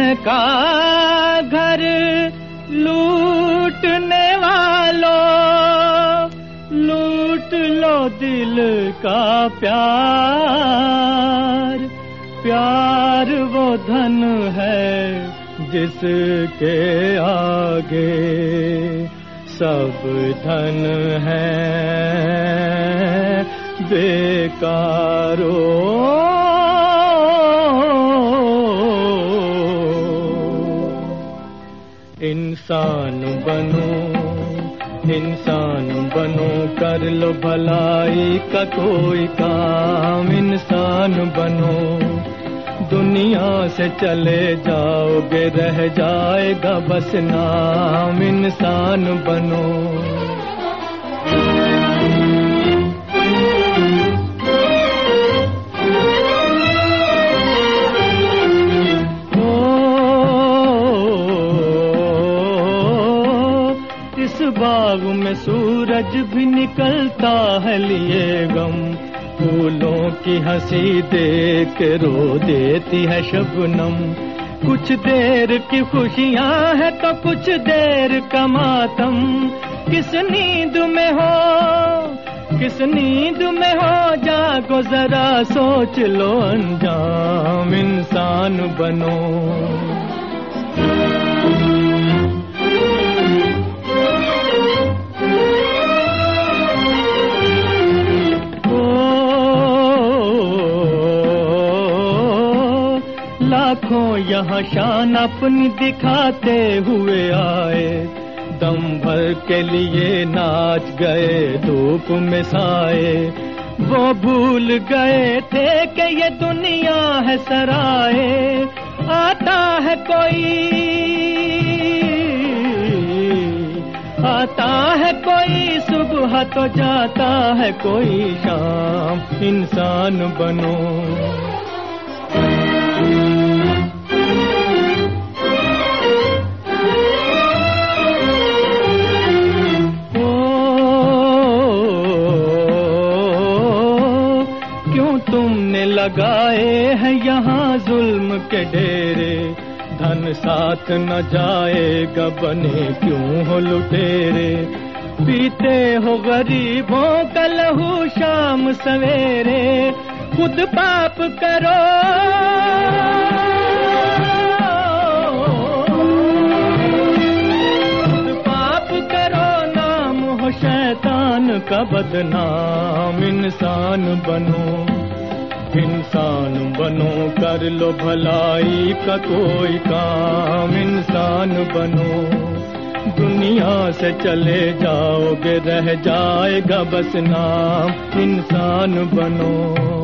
का घर लूटने वालों, लूट लो दिल का प्यार। प्यार वो धन है जिसके आगे सब धन है बेकारो। इंसान बनो, इंसान बनो, कर लो भलाई का कोई काम। इंसान बनो, दुनिया से चले जाओगे रह जाएगा बस नाम। इंसान बनो। इस बाग में सूरज भी निकलता है लिए गम। फूलों की हंसी देख रो देती है शबनम। कुछ देर की खुशियां है तो कुछ देर का मातम। किस नींद में हो, किस नींद में हो, जागो जरा सोच लो अंजाम। इंसान बनो। लाखों यहाँ शान अपनी दिखाते हुए आए। दम भर के लिए नाच गए धूप में साए। वो भूल गए थे कि ये दुनिया है सराए। आता है कोई, आता है कोई सुबह तो जाता है कोई शाम। इंसान बनो। तुमने लगाए हैं यहाँ जुल्म के डेरे। धन साथ न जाएगा बने क्यों हो लुटेरे। पीते हो गरीबों का लहू शाम सवेरे। खुद पाप करो, खुद पाप करो, नाम हो शैतान का बदनाम। इंसान बनो, इंसान बनो, कर लो भलाई का कोई काम। इंसान बनो, दुनिया से चले जाओगे रह जाएगा बस नाम। इंसान बनो।